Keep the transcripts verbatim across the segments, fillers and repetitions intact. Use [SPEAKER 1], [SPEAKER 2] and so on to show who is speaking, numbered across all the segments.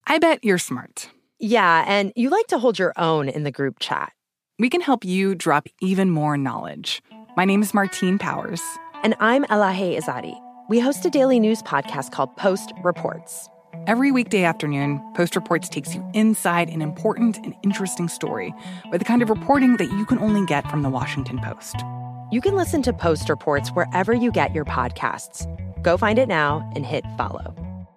[SPEAKER 1] I bet you're smart.
[SPEAKER 2] Yeah, and you like to hold your own in the group chat.
[SPEAKER 1] We can help you drop even more knowledge. My name is Martine Powers.
[SPEAKER 2] And I'm Elahe Izadi. We host a daily news podcast called Post Reports.
[SPEAKER 1] Every weekday afternoon, Post Reports takes you inside an important and interesting story with the kind of reporting that you can only get from the Washington Post.
[SPEAKER 2] You can listen to Post Reports wherever you get your podcasts. Go find it now and hit follow.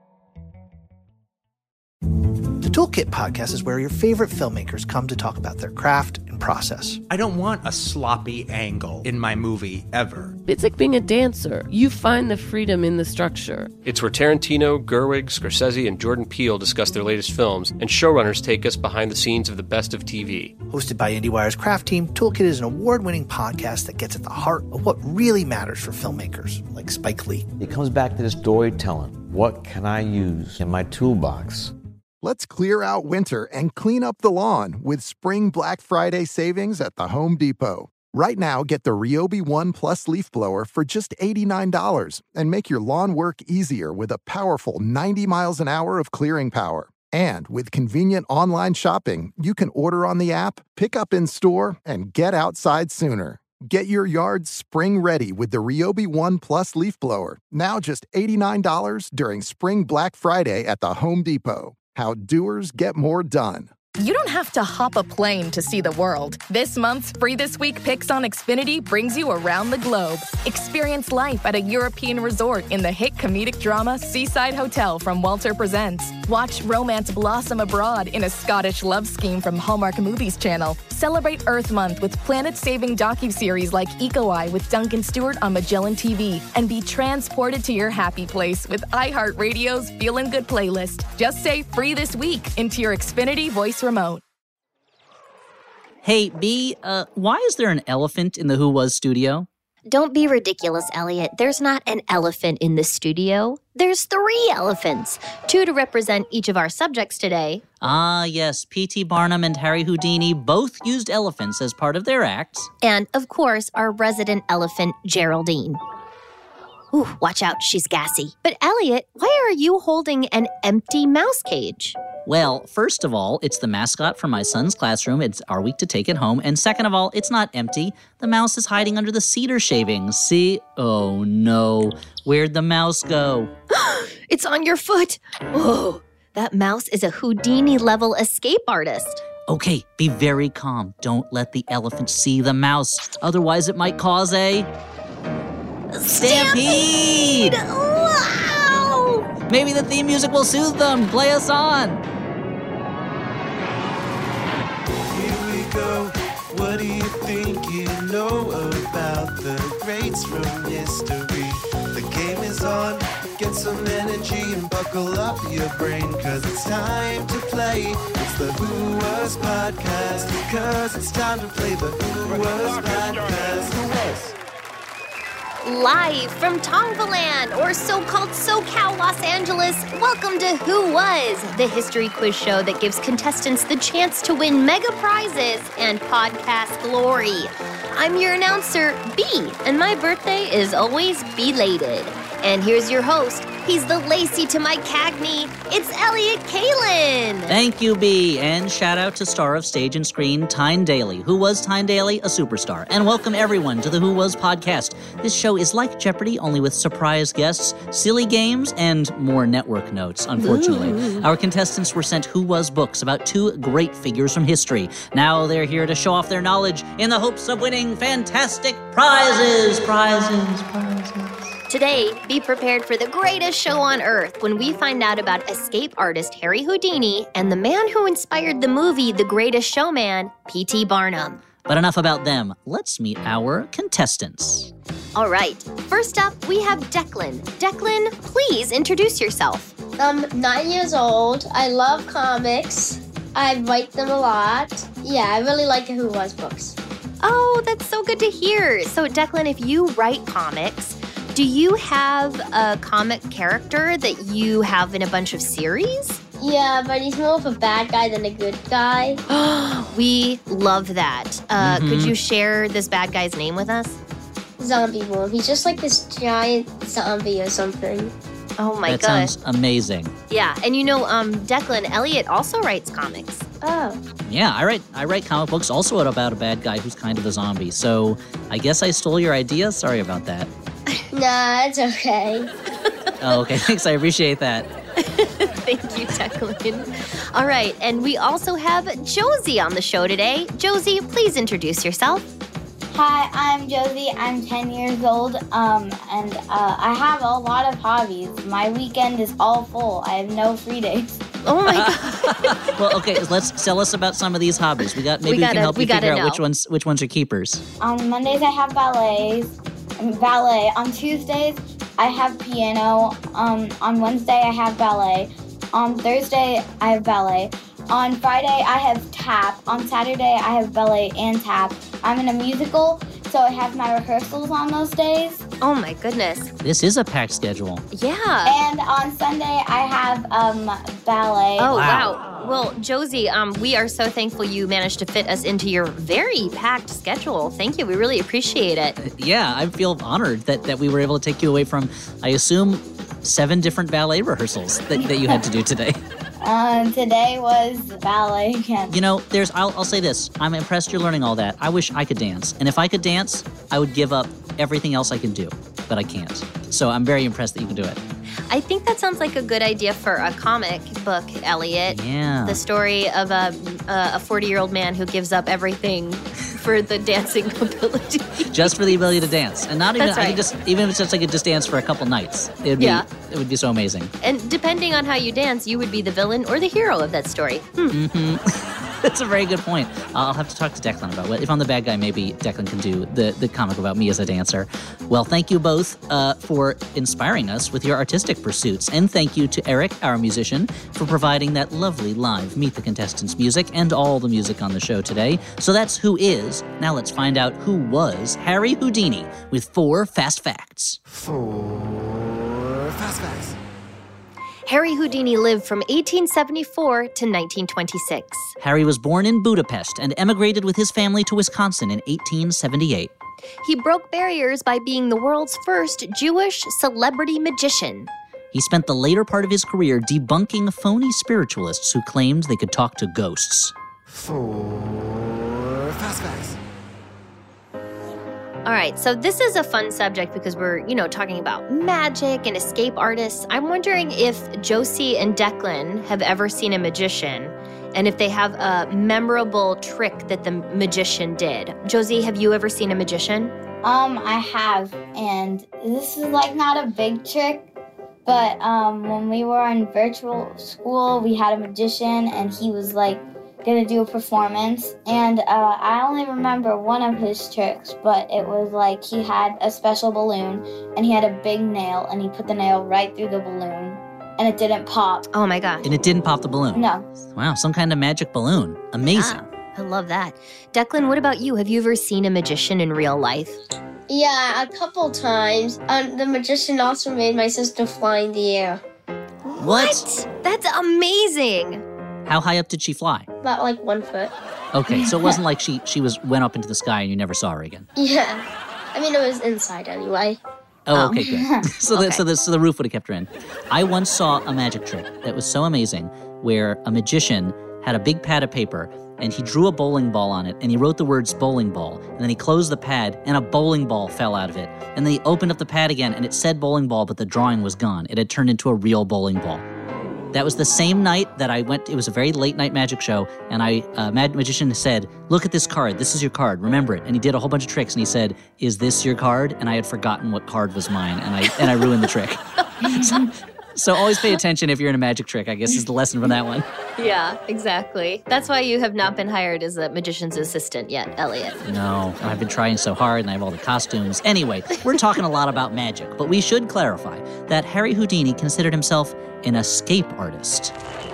[SPEAKER 3] The Toolkit podcast is where your favorite filmmakers come to talk about their craft and process.
[SPEAKER 4] I don't want a sloppy angle in my movie, ever.
[SPEAKER 5] It's like being a dancer. You find the freedom in the structure.
[SPEAKER 6] It's where Tarantino, Gerwig, Scorsese, and Jordan Peele discuss their latest films, and showrunners take us behind the scenes of the best of T V.
[SPEAKER 3] Hosted by IndieWire's craft team, Toolkit is an award-winning podcast that gets at the heart of what really matters for filmmakers, like Spike Lee.
[SPEAKER 7] It comes back to the storytelling. What can I use in my toolbox?
[SPEAKER 8] Let's clear out winter and clean up the lawn with Spring Black Friday savings at the Home Depot. Right now, get the Ryobi One Plus leaf blower for just eighty-nine dollars and make your lawn work easier with a powerful ninety miles an hour of clearing power. And with convenient online shopping, you can order on the app, pick up in store, and get outside sooner. Get your yard spring ready with the Ryobi One Plus leaf blower, now just eighty-nine dollars during Spring Black Friday at the Home Depot. How doers get more done.
[SPEAKER 9] You don't have to hop a plane to see the world. This month's Free This Week Picks on Xfinity brings you around the globe. Experience life at a European resort in the hit comedic drama Seaside Hotel from Walter Presents. Watch romance blossom abroad in a Scottish love scheme from Hallmark Movies Channel. Celebrate Earth Month with planet-saving docuseries like Eco-Eye with Duncan Stewart on Magellan T V. And be transported to your happy place with iHeartRadio's Feelin' Good playlist. Just say Free This Week into your Xfinity voice remote.
[SPEAKER 10] Hey, B, uh, why is there an elephant in the Who Was studio?
[SPEAKER 11] Don't be ridiculous, Elliot. There's not an elephant in the studio. There's three elephants, two to represent each of our subjects today.
[SPEAKER 10] Ah, yes, P T Barnum and Harry Houdini both used elephants as part of their acts.
[SPEAKER 11] And, of course, our resident elephant, Geraldine. Ooh, watch out, she's gassy. But, Elliot, why are you holding an empty mouse cage?
[SPEAKER 10] Well, first of all, it's the mascot for my son's classroom. It's our week to take it home. And second of all, it's not empty. The mouse is hiding under the cedar shavings. See? Oh, no. Where'd the mouse go?
[SPEAKER 11] It's on your foot. Whoa, that mouse is a Houdini-level escape artist.
[SPEAKER 10] Okay, be very calm. Don't let the elephant see the mouse. Otherwise, it might cause a... stampede!
[SPEAKER 11] Wow!
[SPEAKER 10] Maybe the theme music will soothe them. Play us on.
[SPEAKER 12] Here we go. What do you think you know about the greats from history? The game is on. Get some energy and buckle up your brain, cause it's time to play. It's the Who Was Podcast, cause it's time to play the Who Was Podcast. Who Was?
[SPEAKER 11] Live from Tongvaland, or so-called SoCal Los Angeles, welcome to Who Was, the history quiz show that gives contestants the chance to win mega prizes and podcast glory. I'm your announcer, B, and my birthday is always belated. And here's your host. He's the Lacey to my Cagney. It's Elliot Kalin.
[SPEAKER 10] Thank you, B. And shout out to star of stage and screen, Tyne Daly. Who was Tyne Daly? A superstar. And welcome everyone to the Who Was podcast. This show is like Jeopardy, only with surprise guests, silly games, and more network notes, unfortunately. Ooh. Our contestants were sent Who Was books about two great figures from history. Now they're here to show off their knowledge in the hopes of winning fantastic prizes. Prizes, prizes.
[SPEAKER 11] Today, be prepared for the greatest show on earth when we find out about escape artist Harry Houdini and the man who inspired the movie The Greatest Showman, P T Barnum.
[SPEAKER 10] But enough about them. Let's meet our contestants.
[SPEAKER 11] All right. First up, we have Declan. Declan, please introduce yourself.
[SPEAKER 13] I'm nine years old. I love comics. I write them a lot. Yeah, I really like the Who Was books.
[SPEAKER 11] Oh, that's so good to hear. So, Declan, if you write comics, do you have a comic character that you have in a bunch of series?
[SPEAKER 13] Yeah, but he's more of a bad guy than a good guy.
[SPEAKER 11] We love that. Uh,
[SPEAKER 13] Mm-hmm.
[SPEAKER 11] Could you share this bad guy's name with us?
[SPEAKER 13] Zombie Worm. He's just like this giant zombie or something.
[SPEAKER 11] Oh, my
[SPEAKER 10] that
[SPEAKER 11] gosh.
[SPEAKER 10] sounds amazing.
[SPEAKER 11] Yeah, and you know, um, Declan, Elliot also writes comics.
[SPEAKER 13] Oh.
[SPEAKER 10] Yeah, I write I write comic books also about a bad guy who's kind of a zombie. So I guess I stole your idea. Sorry about that.
[SPEAKER 13] Nah, it's okay.
[SPEAKER 10] Oh, okay. Thanks. I appreciate that.
[SPEAKER 11] Thank you, Declan. All right, and we also have Josie on the show today. Josie, please introduce yourself.
[SPEAKER 14] Hi, I'm Josie. I'm ten years old, um, and uh, I have a lot of hobbies. My weekend is all full. I have no free days.
[SPEAKER 11] Oh my god!
[SPEAKER 10] Well, okay, let's tell us about some of these hobbies. We got maybe we,
[SPEAKER 11] gotta,
[SPEAKER 10] we can help
[SPEAKER 11] we
[SPEAKER 10] you figure
[SPEAKER 11] know.
[SPEAKER 10] out which ones which ones are keepers.
[SPEAKER 14] On Mondays, I have ballets, ballet. On Tuesdays, I have piano. Um, on Wednesday, I have ballet. On Thursday, I have ballet. On Friday, I have tap. On Saturday, I have ballet and tap. I'm in a musical, so I have my rehearsals on those days.
[SPEAKER 11] Oh my goodness.
[SPEAKER 10] This is a packed schedule.
[SPEAKER 11] Yeah.
[SPEAKER 14] And on Sunday, I have um, ballet.
[SPEAKER 11] Oh, wow. wow. Well, Josie, um, we are so thankful you managed to fit us into your very packed schedule. Thank you. We really appreciate it.
[SPEAKER 10] Yeah, I feel honored that, that we were able to take you away from, I assume, seven different ballet rehearsals that, that you had to do today.
[SPEAKER 14] Um, today was ballet again.
[SPEAKER 10] You know, there's. I'll, I'll say this. I'm impressed you're learning all that. I wish I could dance. And if I could dance, I would give up everything else I can do. But I can't. So I'm very impressed that you can do it.
[SPEAKER 11] I think that sounds like a good idea for a comic book, Elliot.
[SPEAKER 10] Yeah.
[SPEAKER 11] The story of a a forty-year-old man who gives up everything for the dancing ability.
[SPEAKER 10] Just for the ability to dance. And not even,
[SPEAKER 11] That's
[SPEAKER 10] I
[SPEAKER 11] right.
[SPEAKER 10] could just, even if it's just I could just dance for a couple nights. It would be,
[SPEAKER 11] Yeah.
[SPEAKER 10] it would be so amazing.
[SPEAKER 11] And depending on how you dance, you would be the villain or the hero of that story. Hmm.
[SPEAKER 10] Mm-hmm. That's a very good point. I'll have to talk to Declan about what, if I'm the bad guy, maybe Declan can do the, the comic about me as a dancer. Well, thank you both uh, for inspiring us with your artistic pursuits. And thank you to Eric, our musician, for providing that lovely live Meet the Contestants music and all the music on the show today. So that's Who Is. Now let's find out who was Harry Houdini with four fast facts.
[SPEAKER 12] Four fast facts.
[SPEAKER 11] Harry Houdini lived from eighteen seventy-four to nineteen twenty-six.
[SPEAKER 10] Harry was born in Budapest and emigrated with his family to Wisconsin in eighteen seventy-eight.
[SPEAKER 11] He broke barriers by being the world's first Jewish celebrity magician.
[SPEAKER 10] He spent the later part of his career debunking phony spiritualists who claimed they could talk to ghosts.
[SPEAKER 12] Four fast facts.
[SPEAKER 11] All right, so this is a fun subject because we're, you know, talking about magic and escape artists. I'm wondering if Josie and Declan have ever seen a magician and if they have a memorable trick that the magician did. Josie, have you ever seen a magician?
[SPEAKER 14] Um, I have, and this is like not a big trick, but um, when we were in virtual school, we had a magician, and he was like gonna do a performance, and uh, I only remember one of his tricks, but it was like he had a special balloon, and he had a big nail, and he put the nail right through the balloon, and it didn't pop.
[SPEAKER 11] Oh my God.
[SPEAKER 10] And it didn't pop the balloon?
[SPEAKER 14] No.
[SPEAKER 10] Wow, some kind of magic balloon. Amazing.
[SPEAKER 11] Yeah, I love that. Declan, what about you? Have you ever seen a magician in real life?
[SPEAKER 13] Yeah, a couple times. Um, the magician also made my sister fly in the air.
[SPEAKER 10] What?
[SPEAKER 11] That's amazing.
[SPEAKER 10] How high up did she fly?
[SPEAKER 13] About like one foot.
[SPEAKER 10] Okay, so it wasn't like she she was went up into the sky and you never saw her again.
[SPEAKER 13] Yeah. I mean, it was inside anyway.
[SPEAKER 10] Oh, okay, good. so,
[SPEAKER 11] Okay.
[SPEAKER 10] the, so, the, so the roof would have kept her in. I once saw a magic trick that was so amazing where a magician had a big pad of paper and he drew a bowling ball on it and he wrote the words bowling ball and then he closed the pad and a bowling ball fell out of it. And then he opened up the pad again and it said bowling ball, but the drawing was gone. It had turned into a real bowling ball. That was the same night that I went, it was a very late night magic show, and I, uh, Mad Magician said, look at this card, this is your card, remember it. And he did a whole bunch of tricks, and he said, is this your card? And I had forgotten what card was mine, and I and I ruined the trick. so, so always pay attention if you're in a magic trick, I guess is the lesson from that one.
[SPEAKER 11] Yeah, exactly. That's why you have not been hired as a magician's assistant yet, Elliot.
[SPEAKER 10] No, I've been trying so hard, and I have all the costumes. Anyway, we're talking a lot about magic, but we should clarify that Harry Houdini considered himself an escape artist.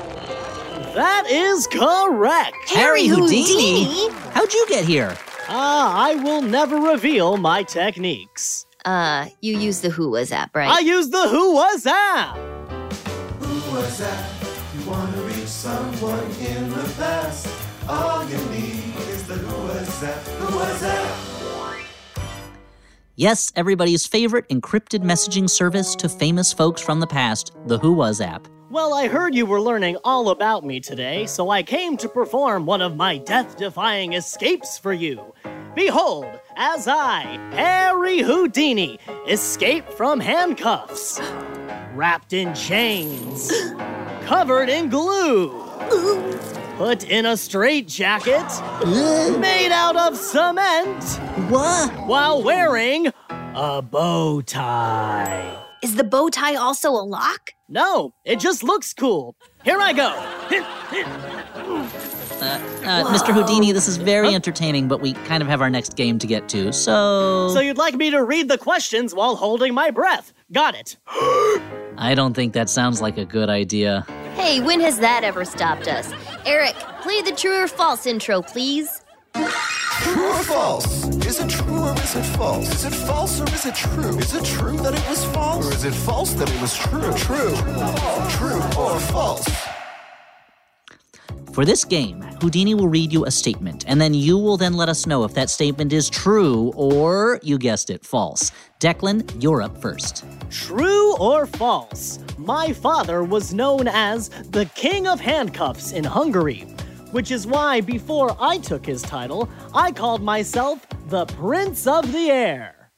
[SPEAKER 15] That is correct.
[SPEAKER 10] Harry Houdini? How'd you get here?
[SPEAKER 15] Ah, I will never reveal my techniques.
[SPEAKER 11] Uh, you use the Who Was app, right?
[SPEAKER 15] I use the Who Was app.
[SPEAKER 12] Who was that? You want to reach someone in the past? All you need is the Who Was that? Who was that?
[SPEAKER 10] Yes, everybody's favorite encrypted messaging service to famous folks from the past, the Who Was app.
[SPEAKER 15] Well, I heard you were learning all about me today, so I came to perform one of my death-defying escapes for you. Behold, as I, Harry Houdini, escape from handcuffs, wrapped in chains, covered in glue, put in a straitjacket, made out of cement,
[SPEAKER 10] what?
[SPEAKER 15] While wearing a bow tie.
[SPEAKER 11] Is the bow tie also a lock?
[SPEAKER 15] No, it just looks cool. Here I go.
[SPEAKER 10] Uh, uh, Mister Houdini, this is very entertaining, but we kind of have our next game to get to, so...
[SPEAKER 15] So you'd like me to read the questions while holding my breath. Got it.
[SPEAKER 10] I don't think that sounds like a good idea.
[SPEAKER 11] Hey, when has that ever stopped us? Eric, play the true or false intro, please.
[SPEAKER 12] True or false? Is it true or is it false? Is it false or is it true? Is it true that it was false? Or is it false that it was true? True. True or false?
[SPEAKER 10] For this game, Houdini will read you a statement, and then you will then let us know if that statement is true or, you guessed it, false. Declan, you're up first.
[SPEAKER 15] True or false? My father was known as the King of Handcuffs in Hungary, which is why before I took his title, I called myself the Prince of the Air.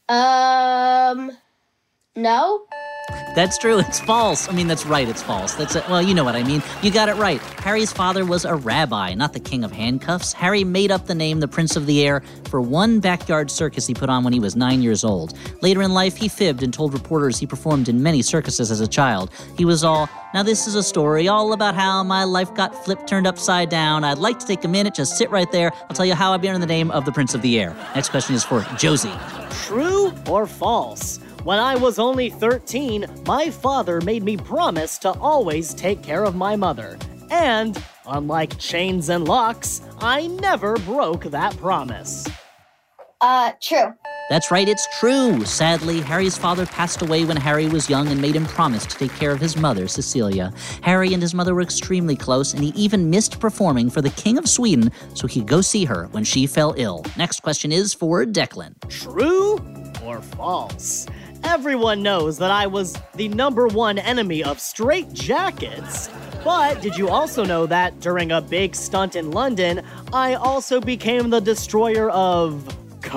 [SPEAKER 13] Um, no?
[SPEAKER 10] That's true, it's false. I mean, that's right, it's false. That's a, well, you know what I mean. You got it right. Harry's father was a rabbi, not the King of Handcuffs. Harry made up the name the Prince of the Air for one backyard circus he put on when he was nine years old. Later in life, he fibbed and told reporters he performed in many circuses as a child. He was all, now this is a story all about how my life got flipped, turned upside down. I'd like to take a minute, just sit right there. I'll tell you how I bear in the name of the Prince of the Air. Next question is for Josie.
[SPEAKER 15] True or false? When I was only thirteen, my father made me promise to always take care of my mother. And, unlike chains and locks, I never broke that promise.
[SPEAKER 14] Uh, true.
[SPEAKER 10] That's right, it's true. Sadly, Harry's father passed away when Harry was young and made him promise to take care of his mother, Cecilia. Harry and his mother were extremely close, and he even missed performing for the King of Sweden so he could go see her when she fell ill. Next question is for Declan.
[SPEAKER 15] True or false? Everyone knows that I was the number one enemy of straitjackets. But did you also know that during a big stunt in London, I also became the destroyer of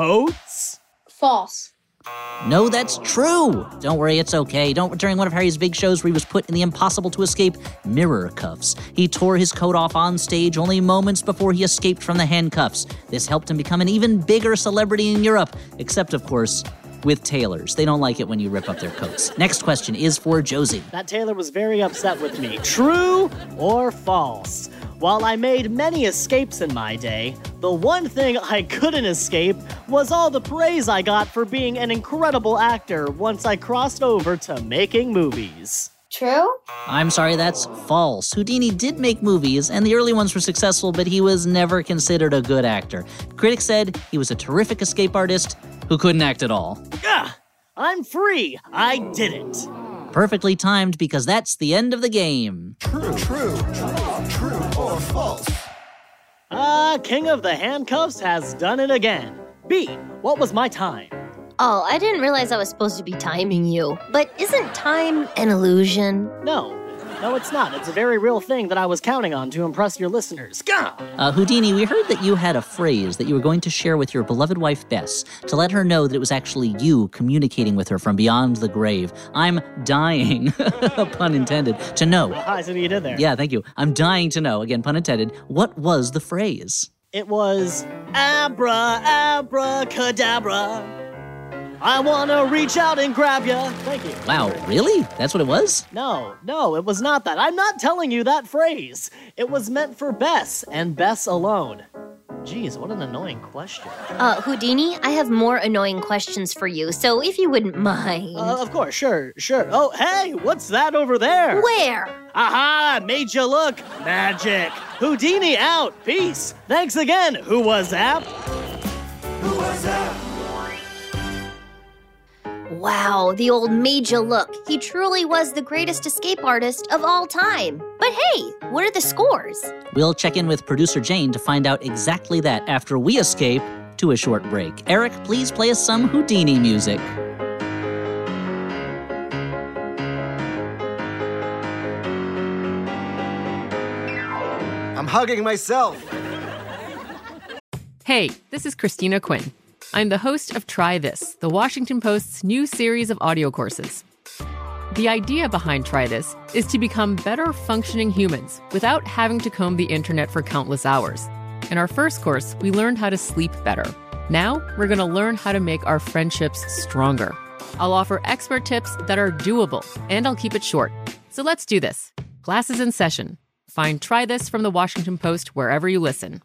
[SPEAKER 15] coats?
[SPEAKER 13] False.
[SPEAKER 10] No, that's true. Don't worry, it's okay. Don't during one of Harry's big shows where he was put in the impossible to escape mirror cuffs. He tore his coat off on stage only moments before he escaped from the handcuffs. This helped him become an even bigger celebrity in Europe, except of course with tailors. They don't like it when you rip up their coats. Next question is for Josie.
[SPEAKER 15] That tailor was very upset with me. True or false? While I made many escapes in my day, the one thing I couldn't escape was all the praise I got for being an incredible actor once I crossed over to making movies.
[SPEAKER 14] True?
[SPEAKER 10] I'm sorry, that's false. Houdini did make movies, and the early ones were successful, but he was never considered a good actor. Critics said he was a terrific escape artist who couldn't act at all.
[SPEAKER 15] Gah! I'm free! I did it!
[SPEAKER 10] Perfectly timed, because that's the end of the game.
[SPEAKER 12] True, true, true, true or false?
[SPEAKER 15] Ah, uh, King of the Handcuffs has done it again. B, what was my time?
[SPEAKER 11] Oh, I didn't realize I was supposed to be timing you. But isn't time an illusion?
[SPEAKER 15] No. No, it's not. It's a very real thing that I was counting on to impress your listeners. Gah!
[SPEAKER 10] Uh, Houdini, we heard that you had a phrase that you were going to share with your beloved wife, Bess, to let her know that it was actually you communicating with her from beyond the grave. I'm dying, pun intended, to know.
[SPEAKER 15] Oh, I see what you did there.
[SPEAKER 10] Yeah, thank you. I'm dying to know, again, pun intended, what was the phrase?
[SPEAKER 15] It was abra, abracadabra. I want to reach out and grab ya. Thank you.
[SPEAKER 10] Wow, really? That's what it was?
[SPEAKER 15] No, no, it was not that. I'm not telling you that phrase. It was meant for Bess, and Bess alone. Jeez, what an annoying question.
[SPEAKER 11] Uh, Houdini, I have more annoying questions for you, so if you wouldn't mind.
[SPEAKER 15] Uh, of course, sure, sure. Oh, hey, what's that over there?
[SPEAKER 11] Where?
[SPEAKER 15] Aha, made you look. Magic. Houdini out. Peace. Thanks again, Who Was That?
[SPEAKER 12] Who was that?
[SPEAKER 11] Wow, the old made ya look. He truly was the greatest escape artist of all time. But hey, what are the scores?
[SPEAKER 10] We'll check in with producer Jane to find out exactly that after we escape to a short break. Eric, please play us some Houdini music.
[SPEAKER 16] I'm hugging myself.
[SPEAKER 17] Hey, this is Christina Quinn. I'm the host of Try This, the Washington Post's new series of audio courses. The idea behind Try This is to become better functioning humans without having to comb the internet for countless hours. In our first course, we learned how to sleep better. Now, we're going to learn how to make our friendships stronger. I'll offer expert tips that are doable, and I'll keep it short. So let's do this. Class is in session. Find Try This from the Washington Post wherever you listen.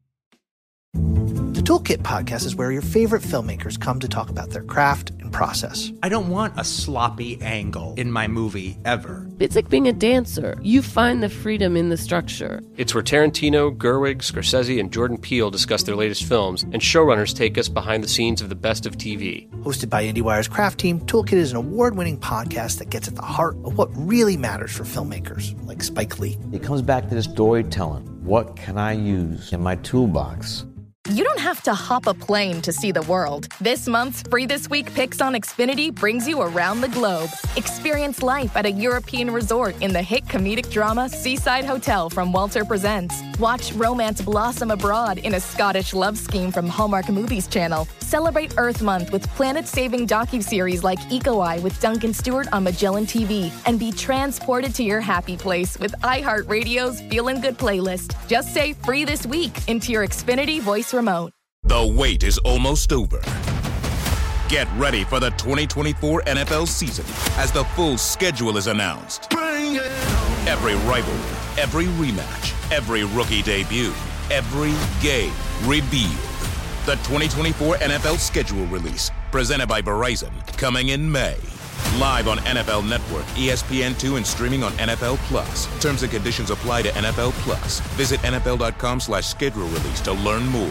[SPEAKER 3] The Toolkit podcast is where your favorite filmmakers come to talk about their craft and process.
[SPEAKER 4] I don't want a sloppy angle in my movie ever.
[SPEAKER 5] It's like being a dancer. You find the freedom in the structure.
[SPEAKER 6] It's where Tarantino, Gerwig, Scorsese, and Jordan Peele discuss their latest films, and showrunners take us behind the scenes of the best of T V.
[SPEAKER 3] Hosted by IndieWire's Craft Team, Toolkit is an award-winning podcast that gets at the heart of what really matters for filmmakers, like Spike Lee.
[SPEAKER 7] It comes back to this storytelling. What can I use in my toolbox?
[SPEAKER 9] You don't have to hop a plane to see the world. This month's Free This Week Picks on Xfinity brings you around the globe. Experience life at a European resort in the hit comedic drama Seaside Hotel from Walter Presents. Watch romance blossom abroad in a Scottish love scheme from Hallmark Movies Channel. Celebrate Earth Month with planet-saving docuseries like Eco Eye with Duncan Stewart on Magellan T V. And be transported to your happy place with iHeartRadio's Feelin' Good playlist. Just say Free This Week into your Xfinity voice remote.
[SPEAKER 18] The wait is almost over. Get ready for the twenty twenty-four N F L season as the full schedule is announced. Bring it on. Every rivalry, every rematch, every rookie debut, every game revealed. The twenty twenty-four N F L schedule release, presented by Verizon, coming in May. Live on N F L Network, E S P N two, and streaming on N F L Plus. Terms and conditions apply to N F L Plus. Visit nfl.com slash schedule release to learn more.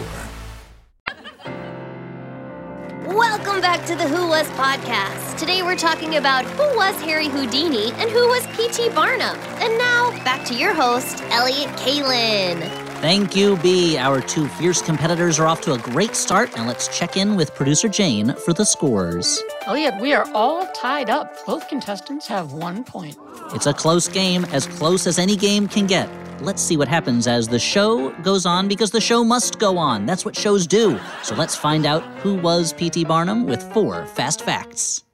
[SPEAKER 11] Welcome back to the Who Was podcast. Today we're talking about who was Harry Houdini and who was P T Barnum. And now, back to your host, Elliott Kalan.
[SPEAKER 10] Thank you, B. Our two fierce competitors are off to a great start, and let's check in with producer Jane for the scores.
[SPEAKER 19] Elliott, we are all tied up. Both contestants have one point.
[SPEAKER 10] It's a close game, as close as any game can get. Let's see what happens as the show goes on, because the show must go on. That's what shows do. So let's find out who was P T Barnum with four fast facts.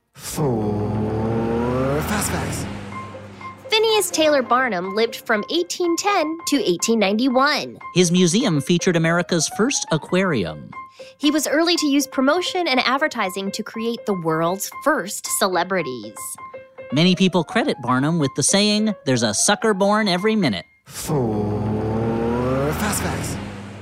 [SPEAKER 3] Four fast facts.
[SPEAKER 11] Phineas Taylor Barnum lived from eighteen ten to eighteen ninety-one.
[SPEAKER 10] His museum featured America's first aquarium.
[SPEAKER 11] He was early to use promotion and advertising to create the world's first celebrities.
[SPEAKER 10] Many people credit Barnum with the saying, "There's a sucker born every minute."
[SPEAKER 3] Four fast facts.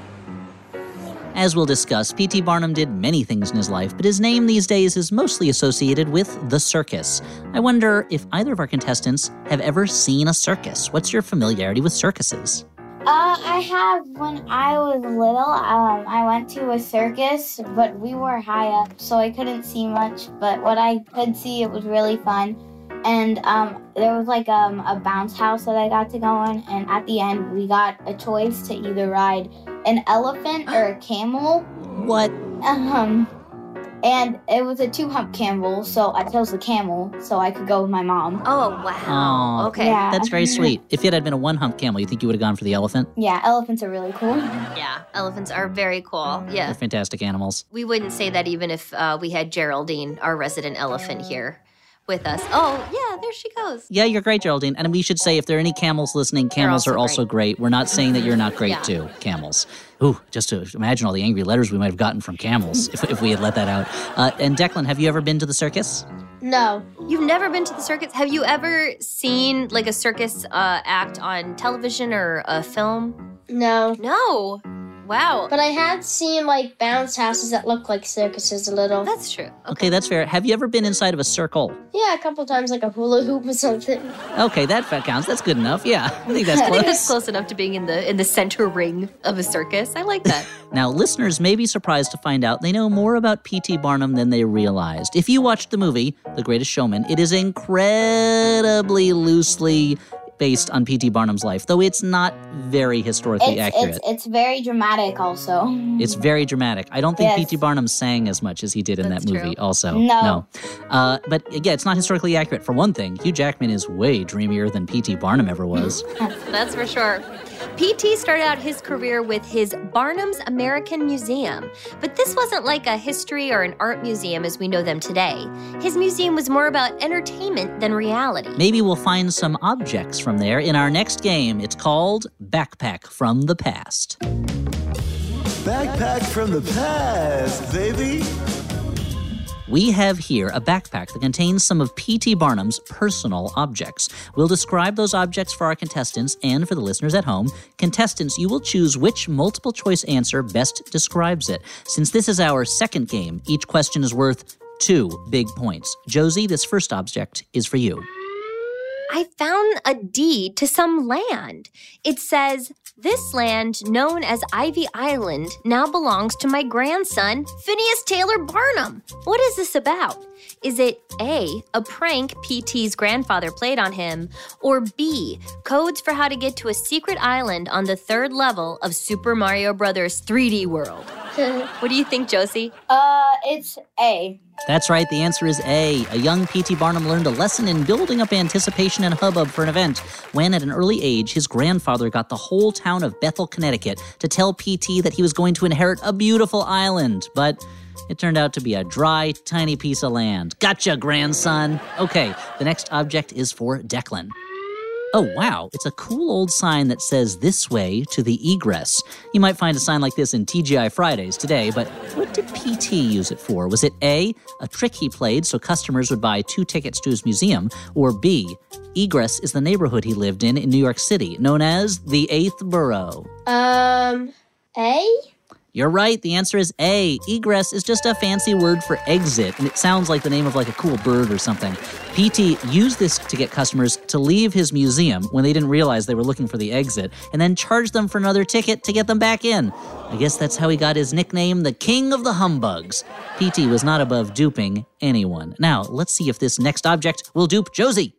[SPEAKER 10] As we'll discuss, P T Barnum did many things in his life, but his name these days is mostly associated with the circus. I wonder if either of our contestants have ever seen a circus. What's your familiarity with circuses?
[SPEAKER 14] Uh, I have. When I was little, um, I went to a circus, but we were high up, so I couldn't see much. But what I could see, it was really fun. And um, there was like um, a bounce house that I got to go in, and at the end, we got a choice to either ride an elephant or a camel.
[SPEAKER 10] What?
[SPEAKER 14] Um, and it was a two-hump camel, so I chose the camel so I could go with my mom.
[SPEAKER 11] Oh, wow.
[SPEAKER 10] Oh,
[SPEAKER 11] okay.
[SPEAKER 10] Yeah. That's very sweet. If it had been a one-hump camel, you think you would have gone for the elephant?
[SPEAKER 14] Yeah, elephants are really cool.
[SPEAKER 11] Yeah, elephants are very cool. Yeah.
[SPEAKER 10] They're fantastic animals.
[SPEAKER 11] We wouldn't say that even if uh, we had Geraldine, our resident elephant, here with us. Oh, yeah, there she goes.
[SPEAKER 10] Yeah, you're great, Geraldine. And we should say, if there are any camels listening, camels
[SPEAKER 11] also
[SPEAKER 10] are also great. great. We're not saying that you're not great,
[SPEAKER 11] Yeah.
[SPEAKER 10] too, camels. Ooh, just to imagine all the angry letters we might have gotten from camels if, if we had let that out. Uh, and Declan, have you ever been to the circus?
[SPEAKER 11] No. You've never been to the circus? Have you ever seen like a circus uh, act on television or a film?
[SPEAKER 13] No.
[SPEAKER 11] No. Wow.
[SPEAKER 13] But I had seen like bounce houses that look like circuses a little.
[SPEAKER 11] That's true.
[SPEAKER 10] Okay, that's fair. Have you ever been inside of a circle?
[SPEAKER 13] Yeah, a couple times like a hula hoop or something.
[SPEAKER 10] Okay, that counts. That's good enough. Yeah, I think that's
[SPEAKER 11] I
[SPEAKER 10] close.
[SPEAKER 11] think that's close enough to being in the in the center ring of a circus. I like that.
[SPEAKER 10] Now, listeners may be surprised to find out they know more about P T Barnum than they realized. If you watched the movie, The Greatest Showman, it is incredibly loosely based on P T Barnum's life, though it's not very historically
[SPEAKER 14] It's,
[SPEAKER 10] accurate.
[SPEAKER 14] it's, it's very dramatic also.
[SPEAKER 10] It's very dramatic. I don't think
[SPEAKER 14] Yes.
[SPEAKER 10] P T Barnum sang as much as he did in
[SPEAKER 14] That's
[SPEAKER 10] that movie
[SPEAKER 14] true.
[SPEAKER 10] also.
[SPEAKER 14] No.
[SPEAKER 10] No. Uh, but yeah, it's not historically accurate. For one thing, Hugh Jackman is way dreamier than P T Barnum ever was.
[SPEAKER 11] That's for sure. P T started out his career with his Barnum's American Museum, but this wasn't like a history or an art museum as we know them today. His museum was more about entertainment than reality.
[SPEAKER 10] Maybe we'll find some objects from there in our next game. It's called Backpack from the Past.
[SPEAKER 12] Backpack from the past, baby.
[SPEAKER 10] We have here a backpack that contains some of P T Barnum's personal objects. We'll describe those objects for our contestants and for the listeners at home. Contestants, you will choose which multiple choice answer best describes it. Since this is our second game, each question is worth two big points. Josie, this first object is for you.
[SPEAKER 11] I found a deed to some land. It says, "This land, known as Ivy Island, now belongs to my grandson, Phineas Taylor Barnum." What is this about? Is it A, a prank P T's grandfather played on him, or B, codes for how to get to a secret island on the third level of Super Mario Brothers three D World? What do you think, Josie?
[SPEAKER 14] Uh, it's A.
[SPEAKER 10] That's right, the answer is A. A young P T Barnum learned a lesson in building up anticipation and hubbub for an event when, at an early age, his grandfather got the whole town of Bethel, Connecticut to tell P T that he was going to inherit a beautiful island. But it turned out to be a dry, tiny piece of land. Gotcha, grandson. Okay, the next object is for Declan. Oh, wow, it's a cool old sign that says "This way to the egress." You might find a sign like this in T G I Fridays today, but what did P T use it for? Was it A, a trick he played so customers would buy two tickets to his museum, or B, Egress is the neighborhood he lived in in New York City, known as the Eighth Borough?
[SPEAKER 13] Um, A?
[SPEAKER 10] You're right, the answer is A. Egress is just a fancy word for exit, and it sounds like the name of like a cool bird or something. P T used this to get customers to leave his museum when they didn't realize they were looking for the exit, and then charged them for another ticket to get them back in. I guess that's how he got his nickname, the King of the Humbugs. P T was not above duping anyone. Now, let's see if this next object will dupe Josie.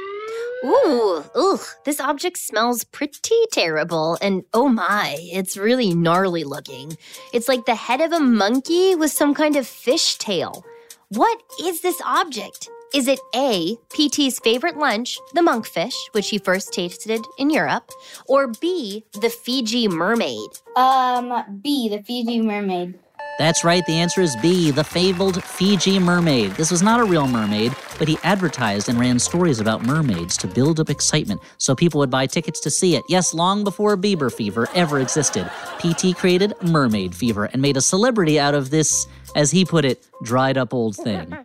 [SPEAKER 11] Ooh, ugh, this object smells pretty terrible, and oh my, it's really gnarly looking. It's like the head of a monkey with some kind of fish tail. What is this object? Is it A, P T's favorite lunch, the monkfish, which he first tasted in Europe, or B, the Fiji mermaid?
[SPEAKER 14] Um, B, the Fiji mermaid.
[SPEAKER 10] That's right, the answer is B, the fabled Fiji mermaid. This was not a real mermaid, but he advertised and ran stories about mermaids to build up excitement so people would buy tickets to see it. Yes, long before Bieber fever ever existed, P T created mermaid fever and made a celebrity out of this, as he put it, dried up old thing.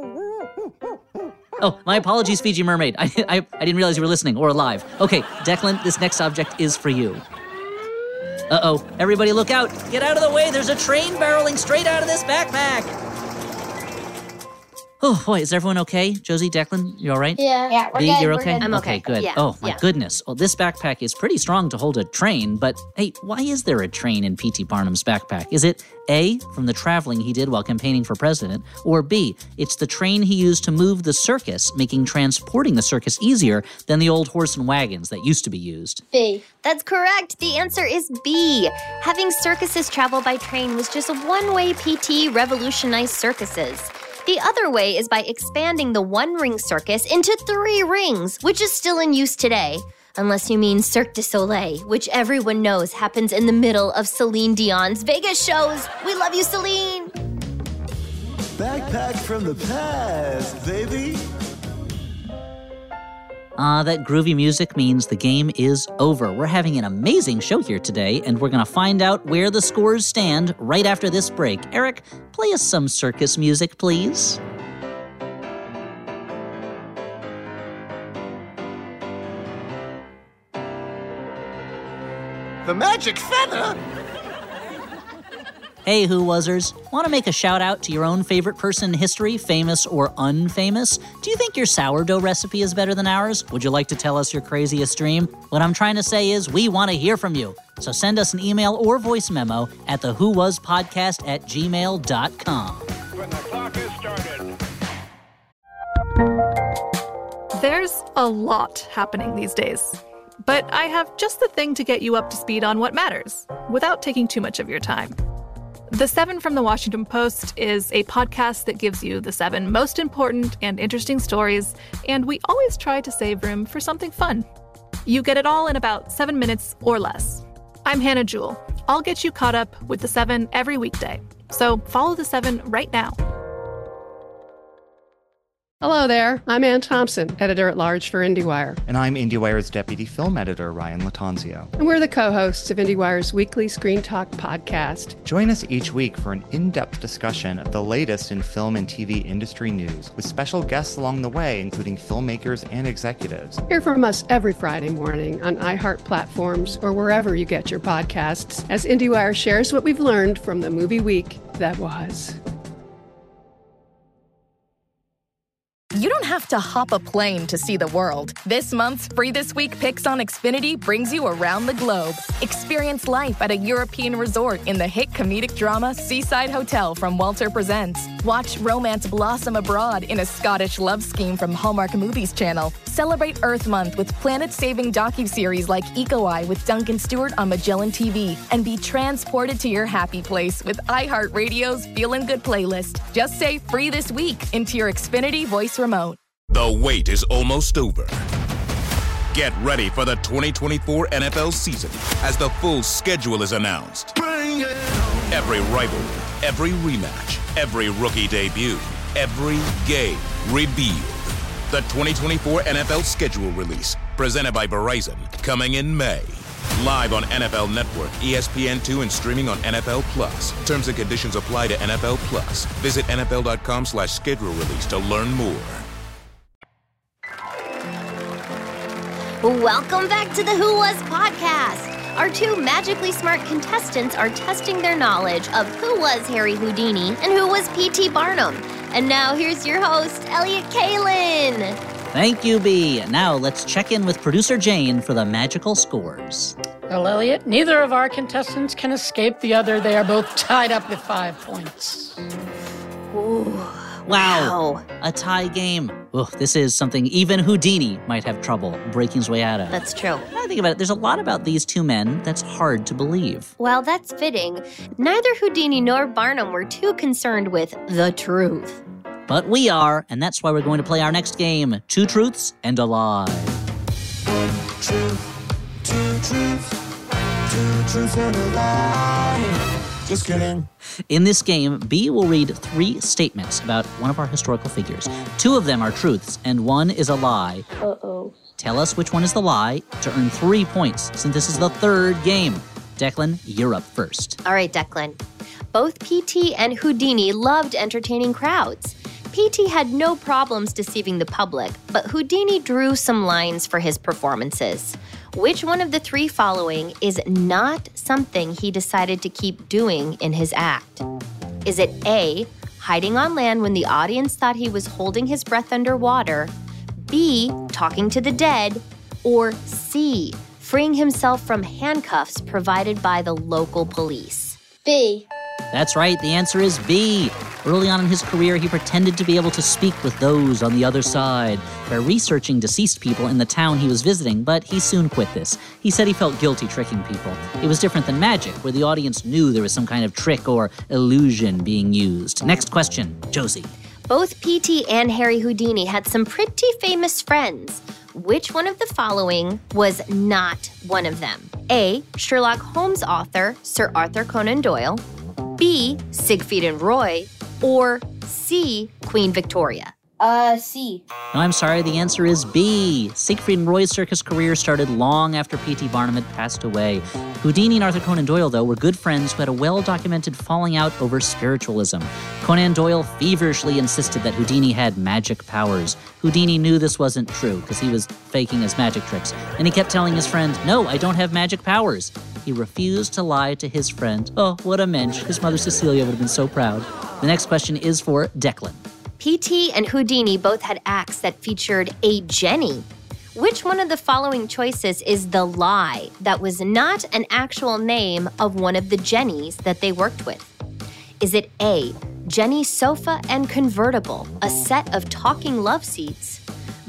[SPEAKER 10] Oh, my apologies, Fiji mermaid. I, I, I didn't realize you were listening or alive. Okay, Declan, this next object is for you. Uh-oh, everybody look out. Get out of the way, there's a train barreling straight out of this backpack. Oh, boy, is everyone okay? Josie, Declan, you all right?
[SPEAKER 14] Yeah. Yeah, we're
[SPEAKER 10] B,
[SPEAKER 14] good.
[SPEAKER 10] you're
[SPEAKER 14] we're
[SPEAKER 10] okay?
[SPEAKER 14] good.
[SPEAKER 11] I'm
[SPEAKER 10] okay,
[SPEAKER 11] okay.
[SPEAKER 10] good.
[SPEAKER 11] Yeah,
[SPEAKER 10] Oh, my
[SPEAKER 11] yeah.
[SPEAKER 10] goodness. Well, this backpack is pretty strong to hold a train, but hey, why is there a train in P T Barnum's backpack? Is it A, from the traveling he did while campaigning for president, or B, it's the train he used to move the circus, making transporting the circus easier than the old horse and wagons that used to be used?
[SPEAKER 13] B.
[SPEAKER 11] That's correct. The answer is B. Having circuses travel by train was just one way P T revolutionized circuses. The other way is by expanding the one-ring circus into three rings, which is still in use today. Unless you mean Cirque du Soleil, which everyone knows happens in the middle of Celine Dion's Vegas shows. We love you, Celine!
[SPEAKER 12] Backpack from the past, baby.
[SPEAKER 10] Ah, uh, that groovy music means the game is over. We're having an amazing show here today, and we're going to find out where the scores stand right after this break. Eric, play us some circus music, please.
[SPEAKER 16] The magic feather?
[SPEAKER 10] Hey, Who Wuzzers. Want to make a shout out to your own favorite person in history, famous or unfamous? Do you think your sourdough recipe is better than ours? Would you like to tell us your craziest dream? What I'm trying to say is we want to hear from you. So send us an email or voice memo at the who was podcast at gmail dot com.
[SPEAKER 20] When the clock is started.
[SPEAKER 17] There's
[SPEAKER 20] a lot happening these days. But I have just the thing to get you up to speed on what matters, without taking too much of your time. The Seven from the Washington Post is a podcast that gives you the seven most important and interesting stories, and we always try to save room for something fun. You get it all in about seven minutes or less. I'm Hannah Jewell. I'll get you caught up with the Seven every weekday. So follow the Seven right now.
[SPEAKER 21] Hello there. I'm Ann Thompson, editor-at-large for IndieWire.
[SPEAKER 22] And I'm IndieWire's deputy film editor, Ryan Latanzio.
[SPEAKER 21] And we're the co-hosts of IndieWire's weekly Screen Talk podcast.
[SPEAKER 22] Join us each week for an in-depth discussion of the latest in film and T V industry news, with special guests along the way, including filmmakers and executives.
[SPEAKER 21] Hear from us every Friday morning on iHeart platforms or wherever you get your podcasts, as IndieWire shares what we've learned from the movie week that was.
[SPEAKER 9] You don't have to hop a plane to see the world. This month's Free This Week Picks on Xfinity brings you around the globe. Experience life at a European resort in the hit comedic drama Seaside Hotel from Walter Presents. Watch romance blossom abroad in a Scottish love scheme from Hallmark Movies Channel. Celebrate Earth Month with planet-saving docuseries like Eco Eye with Duncan Stewart on Magellan T V. And be transported to your happy place with iHeartRadio's Feelin' Good playlist. Just say Free This Week into your Xfinity voice remote.
[SPEAKER 18] The wait is almost over. Get ready for the twenty twenty-four N F L season as the full schedule is announced. Bring it on. Every rivalry, every rematch, every rookie debut, every game revealed. The twenty twenty-four N F L schedule release, presented by Verizon, coming in May. Live on N F L Network, E S P N two, and streaming on N F L Plus. Terms and conditions apply to N F L Plus. Visit N F L dot com slash schedule release to learn more.
[SPEAKER 11] Welcome back to the Who Was podcast. Our two magically smart contestants are testing their knowledge of who was Harry Houdini and who was P T Barnum. And now here's your host, Elliott Kalan.
[SPEAKER 10] Thank you, B. Now let's check in with producer Jane for the magical scores.
[SPEAKER 19] Well, Elliott, neither of our contestants can escape the other. They are both tied up with five points.
[SPEAKER 11] Ooh.
[SPEAKER 10] Wow.
[SPEAKER 11] Wow.
[SPEAKER 10] A tie game. Ugh, this is something even Houdini might have trouble breaking his way out of.
[SPEAKER 11] That's true.
[SPEAKER 10] When I think about it, there's a lot about these two men that's hard to believe.
[SPEAKER 11] Well, that's fitting. Neither Houdini nor Barnum were too concerned with the truth.
[SPEAKER 10] But we are, and that's why we're going to play our next game, Two Truths and a Lie.
[SPEAKER 12] One truth, two truths, two truths and a lie. Just kidding.
[SPEAKER 10] In this game, B will read three statements about one of our historical figures. Two of them are truths, and one is a lie.
[SPEAKER 11] Uh-oh.
[SPEAKER 10] Tell us which one is the lie to earn three points, since this is the third game. Declan, you're up first.
[SPEAKER 11] All right, Declan. Both P T and Houdini loved entertaining crowds. P T had no problems deceiving the public, but Houdini drew some lines for his performances. Which one of the three following is not something he decided to keep doing in his act? Is it A, hiding on land when the audience thought he was holding his breath underwater, B, talking to the dead, or C, freeing himself from handcuffs provided by the local police?
[SPEAKER 13] B.
[SPEAKER 10] That's right, the answer is B. Early on in his career, he pretended to be able to speak with those on the other side by researching deceased people in the town he was visiting, but he soon quit this. He said he felt guilty tricking people. It was different than magic, where the audience knew there was some kind of trick or illusion being used. Next question, Josie.
[SPEAKER 11] Both P T and Harry Houdini had some pretty famous friends. Which one of the following was not one of them? A, Sherlock Holmes author Sir Arthur Conan Doyle, B, Siegfried and Roy, or C, Queen Victoria?
[SPEAKER 14] Uh, C.
[SPEAKER 10] No, I'm sorry, the answer is B. Siegfried and Roy's circus career started long after P T Barnum had passed away. Houdini and Arthur Conan Doyle, though, were good friends who had a well-documented falling out over spiritualism. Conan Doyle feverishly insisted that Houdini had magic powers. Houdini knew this wasn't true because he was faking his magic tricks, and he kept telling his friend, "No, I don't have magic powers." He refused to lie to his friend. Oh, what a mensch. His mother Cecilia would have been so proud. The next question is for Declan.
[SPEAKER 11] P T and Houdini both had acts that featured a Jenny. Which one of the following choices is the lie that was not an actual name of one of the Jennies that they worked with? Is it A, Jenny Sofa and Convertible, a set of talking love seats,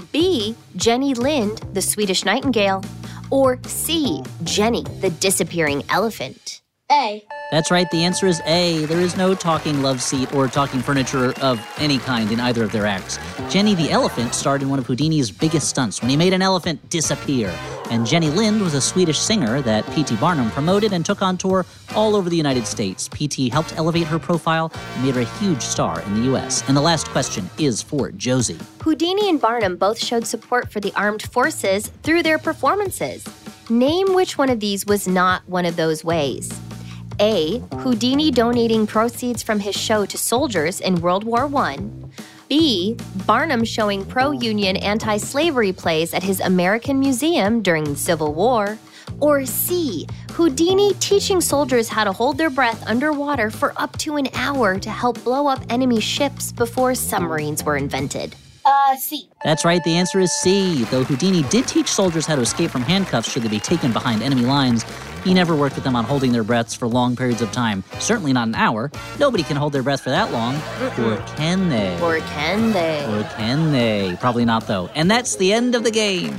[SPEAKER 11] B. Jenny Lind, the Swedish Nightingale? Or C. Jenny, the disappearing elephant?
[SPEAKER 13] A.
[SPEAKER 10] That's right, the answer is A. There is no talking love seat or talking furniture of any kind in either of their acts. Jenny the Elephant starred in one of Houdini's biggest stunts when he made an elephant disappear. And Jenny Lind was a Swedish singer that P T Barnum promoted and took on tour all over the United States. P T helped elevate her profile and made her a huge star in the U S. And the last question is for Josie.
[SPEAKER 11] Houdini and Barnum both showed support for the armed forces through their performances. Name which one of these was not one of those ways. A. Houdini donating proceeds from his show to soldiers in World War One. B. Barnum showing pro-union anti-slavery plays at his American Museum during the Civil War. Or C. Houdini teaching soldiers how to hold their breath underwater for up to an hour to help blow up enemy ships before submarines were invented.
[SPEAKER 14] Uh, C.
[SPEAKER 10] That's right, the answer is C. Though Houdini did teach soldiers how to escape from handcuffs should they be taken behind enemy lines, he never worked with them on holding their breaths for long periods of time. Certainly not an hour. Nobody can hold their breath for that long. Mm-mm. Or can they?
[SPEAKER 11] Or can they?
[SPEAKER 10] Or can they? Probably not, though. And that's the end of the game.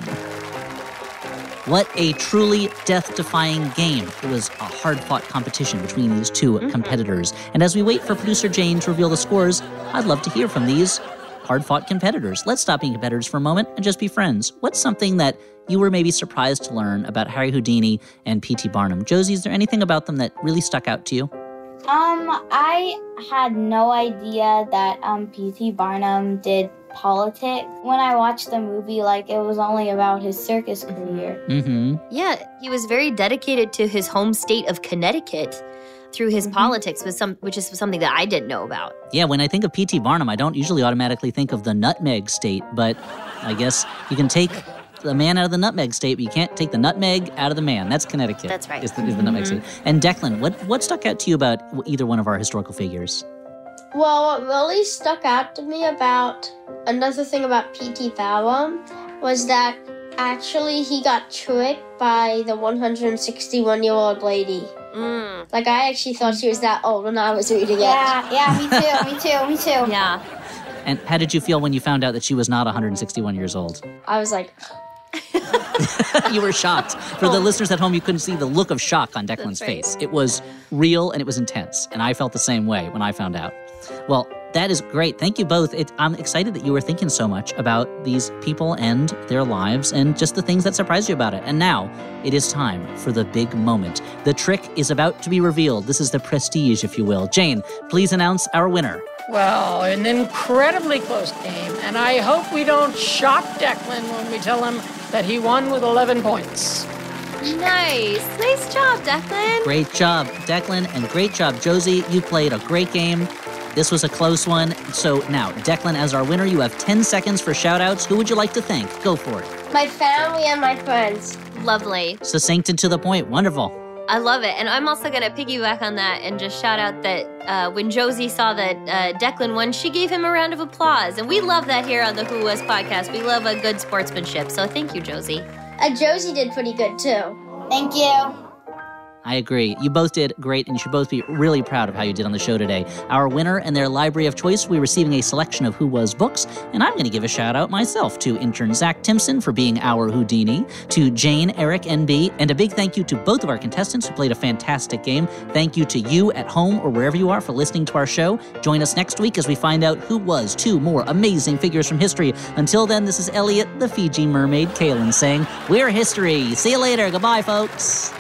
[SPEAKER 10] What a truly death-defying game. It was a hard-fought competition between these two mm-hmm. competitors. And as we wait for producer Jane to reveal the scores, I'd love to hear from these hard-fought competitors. Let's stop being competitors for a moment and just be friends. What's something that you were maybe surprised to learn about Harry Houdini and P T Barnum? Josie, is there anything about them that really stuck out to you?
[SPEAKER 14] Um, I had no idea that um, P T Barnum did politics. When I watched the movie, like, it was only about his circus career.
[SPEAKER 10] Mm-hmm.
[SPEAKER 11] Yeah, he was very dedicated to his home state of Connecticut through his mm-hmm. politics, was some, which is something that I didn't know about.
[SPEAKER 10] Yeah, when I think of P T Barnum, I don't usually automatically think of the nutmeg state, but I guess you can take the man out of the nutmeg state, but you can't take the nutmeg out of the man. That's Connecticut.
[SPEAKER 11] That's right.
[SPEAKER 10] Is the, is the nutmeg
[SPEAKER 11] mm-hmm.
[SPEAKER 10] state. And Declan, what, what stuck out to you about either one of our historical figures?
[SPEAKER 13] Well, what really stuck out to me about another thing about P T Barnum was that actually he got tricked by the one hundred sixty-one-year-old lady.
[SPEAKER 11] Mm.
[SPEAKER 13] Like, I actually thought she was that old when I was reading it.
[SPEAKER 14] Yeah, yeah, me too, me too, me too.
[SPEAKER 11] Yeah.
[SPEAKER 10] And how did you feel when you found out that she was not one hundred sixty-one years old?
[SPEAKER 13] I was like...
[SPEAKER 10] You were shocked. For the listeners at home, you couldn't see the look of shock on Declan's right. face. It was real and it was intense, and I felt the same way when I found out. Well, that is great. Thank you both. It, I'm excited that you were thinking so much about these people and their lives and just the things that surprised you about it. And now it is time for the big moment. The trick is about to be revealed. This is the prestige, if you will. Jane, please announce our winner.
[SPEAKER 19] Well, an incredibly close game, and I hope we don't shock Declan when we tell him that he won with eleven points.
[SPEAKER 11] Nice. Nice job, Declan.
[SPEAKER 10] Great job, Declan, and great job, Josie. You played a great game. This was a close one. So now, Declan, as our winner, you have ten seconds for shout-outs. Who would you like to thank? Go for it.
[SPEAKER 13] My family and my friends.
[SPEAKER 11] Lovely.
[SPEAKER 10] Succinct and to the point. Wonderful.
[SPEAKER 11] I love it. And I'm also going to piggyback on that and just shout out that uh, when Josie saw that uh, Declan won, she gave him a round of applause. And we love that here on the Who Was podcast. We love a good sportsmanship. So thank you, Josie.
[SPEAKER 13] Uh, Josie did pretty good, too.
[SPEAKER 14] Thank you.
[SPEAKER 10] I agree. You both did great, and you should both be really proud of how you did on the show today. Our winner and their library of choice will be receiving a selection of Who Was books, and I'm going to give a shout-out myself to intern Zach Timson for being our Houdini, to Jane, Eric, N B, and a big thank you to both of our contestants who played a fantastic game. Thank you to you at home or wherever you are for listening to our show. Join us next week as we find out who was two more amazing figures from history. Until then, this is Elliot, the Fiji mermaid, Kaylin, saying, we're history. See you later. Goodbye, folks.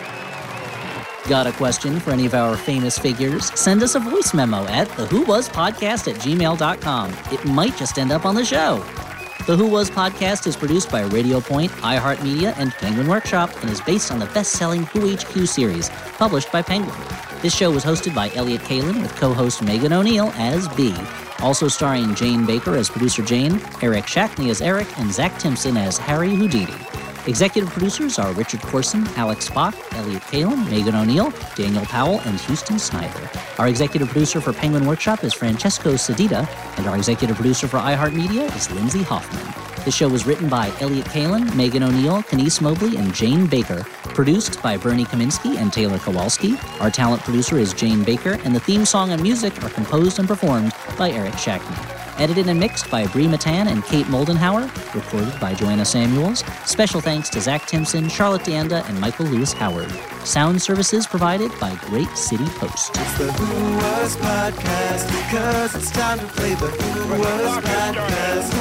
[SPEAKER 10] Got a question for any of our famous figures? Send us a voice memo at the who was podcast at gmail dot com. It might just end up on the show. The Who Was podcast is produced by Radio Point, iHeartMedia, and Penguin Workshop, and is based on the best-selling Who H Q series, published by Penguin. This show was hosted by Elliot Kalan with co-host Megan O'Neill as B. Also starring Jane Baker as producer Jane, Eric Shackney as Eric, and Zach Timson as Harry Houdini. Executive producers are Richard Corson, Alex Bach, Elliot Kalan, Megan O'Neill, Daniel Powell, and Houston Snyder. Our executive producer for Penguin Workshop is Francesco Sedita, and our executive producer for iHeartMedia is Lindsay Hoffman. The show was written by Elliot Kalan, Megan O'Neill, Kenise Mobley, and Jane Baker. Produced by Bernie Kaminsky and Taylor Kowalski. Our talent producer is Jane Baker, and the theme song and music are composed and performed by Eric Shackney. Edited and mixed by Bree Matan and Kate Moldenhauer. Recorded by Joanna Samuels. Special thanks to Zach Timpson, Charlotte Deanda, and Michael Lewis Howard. Sound services provided by Great City Post.
[SPEAKER 12] It's the Who Was Podcast, because it's time to play the Who Was Podcast.